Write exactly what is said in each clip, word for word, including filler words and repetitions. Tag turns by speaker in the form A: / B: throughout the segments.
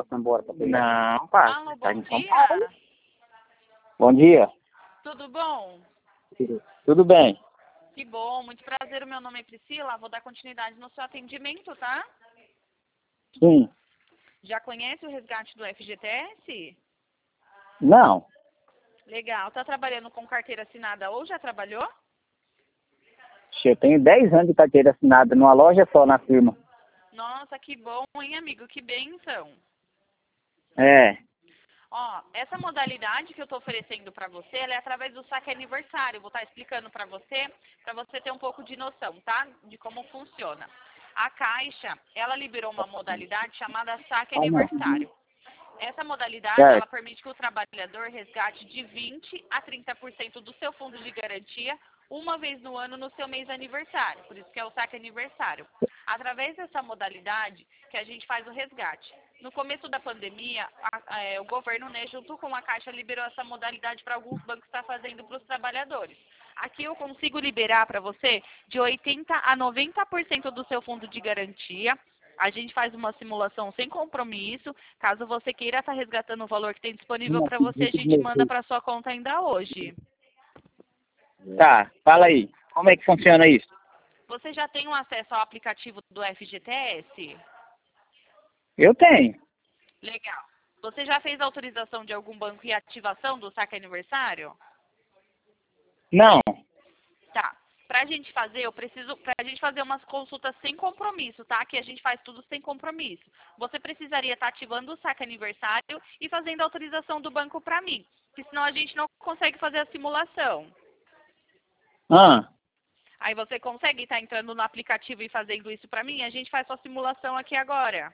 A: embora pra pegar.
B: Não, pá.
C: Alô,
B: Tá
C: bom
B: em São
C: dia.
B: Paulo.
A: Bom dia.
C: Tudo bom?
A: Tudo bem?
C: Que bom, muito prazer. O meu nome é Priscila. Vou dar continuidade no seu atendimento, tá?
A: Sim.
C: Já conhece o resgate do F G T S?
A: Não.
C: Legal. Tá trabalhando com carteira assinada ou já trabalhou?
A: Eu tenho dez anos de carteira assinada numa loja só na firma.
C: Nossa, que bom, hein, amigo? Que bênção.
A: É.
C: Ó, essa modalidade que eu tô oferecendo pra você, ela é através do saque aniversário. Vou estar explicando pra você, pra você ter um pouco de noção, tá? De como funciona. A Caixa, ela liberou uma modalidade chamada saque
A: Ah, não.
C: aniversário. Essa modalidade,
A: Certo.
C: ela permite que o trabalhador resgate de vinte a trinta por cento do seu fundo de garantia uma vez no ano no seu mês aniversário. Por isso que é o saque aniversário. Através dessa modalidade que a gente faz o resgate. No começo da pandemia, a, a, é, o governo, né, junto com a Caixa, liberou essa modalidade para alguns bancos estar fazendo para os trabalhadores. Aqui eu consigo liberar para você de oitenta a noventa por cento do seu fundo de garantia. A gente faz uma simulação sem compromisso. Caso você queira estar resgatando o valor que tem disponível para você, a gente manda para sua conta ainda hoje.
A: Tá, fala aí. Como é que funciona isso?
C: Você já tem um acesso ao aplicativo do F G T S?
A: Eu tenho.
C: Legal. Você já fez autorização de algum banco e ativação do saque aniversário?
A: Não.
C: Tá. Pra gente fazer, eu preciso, pra gente fazer umas consultas sem compromisso, tá? Que a gente faz tudo sem compromisso. Você precisaria estar ativando o saque aniversário e fazendo a autorização do banco pra mim. Porque senão a gente não consegue fazer a simulação.
A: Ah,
C: Aí você consegue estar entrando no aplicativo e fazendo isso pra mim? A gente faz sua simulação aqui agora.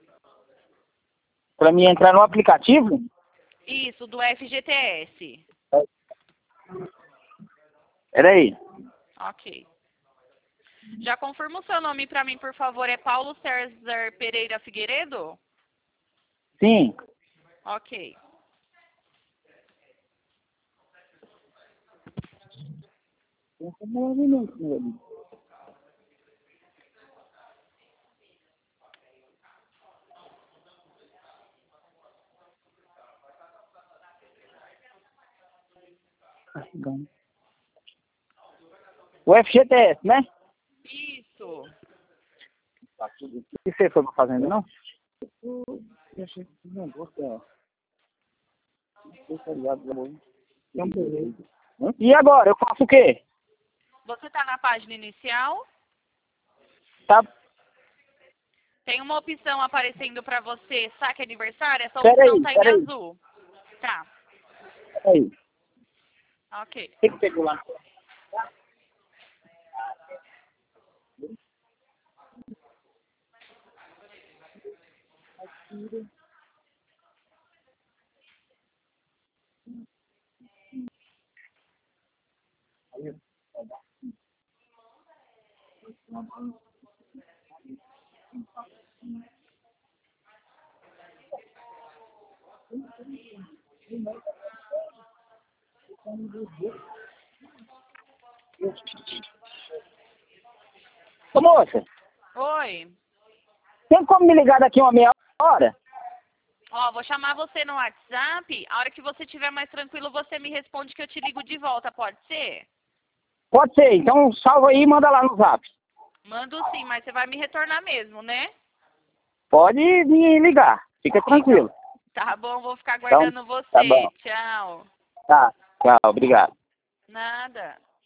A: pra mim entrar no aplicativo?
C: Isso, do F G T S.
A: Peraí.
C: Ok. Já confirma o seu nome pra mim, por favor. É Paulo César Pereira Figueiredo?
A: Sim.
C: Ok.
A: O F G T S, né?
C: Isso.
A: E você foi pra fazenda, não? E agora, eu faço o quê?
C: Você tá na página inicial?
A: Tá.
C: Tem uma opção aparecendo pra você, saque aniversário? Essa
A: Pera
C: opção
A: aí,
C: tá em
A: pera aí.
C: azul. Tá.
A: Peraí.
C: Ok.
A: O que que pegou lá? Ô, moça,
C: Oi.
A: tem como me ligar daqui uma meia hora?
C: Ó, vou chamar você no WhatsApp. A hora que você estiver mais tranquilo, você me responde que eu te ligo de volta, pode ser?
A: Pode ser, então salva aí e manda lá no zap.
C: Mando sim, mas você vai me retornar mesmo, né?
A: Pode me ligar, fica tranquilo.
C: Tá bom, vou ficar
A: Então,
C: aguardando você.
A: tá bom.
C: Tchau.
A: Tá, tchau, obrigado.
C: Nada.